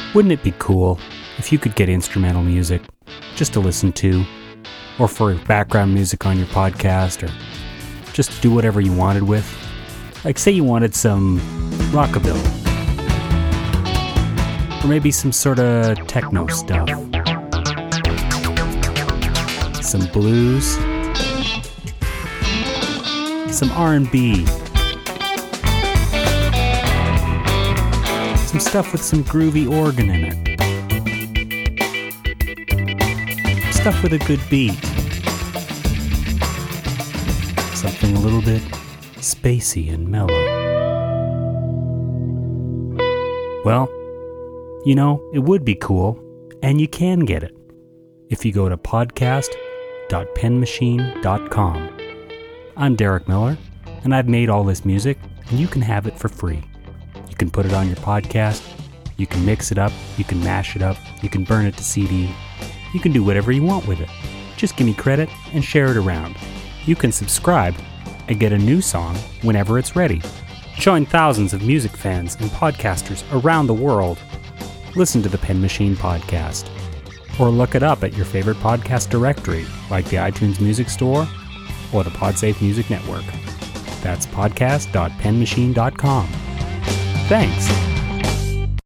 Wouldn't it be cool if you could get instrumental music just to listen to, or for background music on your podcast, or just to do whatever you wanted with? Like, say you wanted some rockabilly, or maybe some sort of techno stuff, some blues, some R&B, some stuff with some groovy organ in it, stuff with a good beat, something a little bit spacey and mellow. Well, you know, it would be cool, and you can get it if you go to podcast.penmachine.com. I'm Derek Miller, and I've made all this music, and you can have it for free. You can put it on your podcast, you can mix it up, you can mash it up, you can burn it to CD, you can do whatever you want with it. Just give me credit and share it around. You can subscribe and get a new song whenever it's ready. Join thousands of music fans and podcasters around the world. Listen to the Pen Machine Podcast, or look it up at your favorite podcast directory, like the iTunes Music Store or the PodSafe Music Network. That's podcast.penmachine.com. Thanks.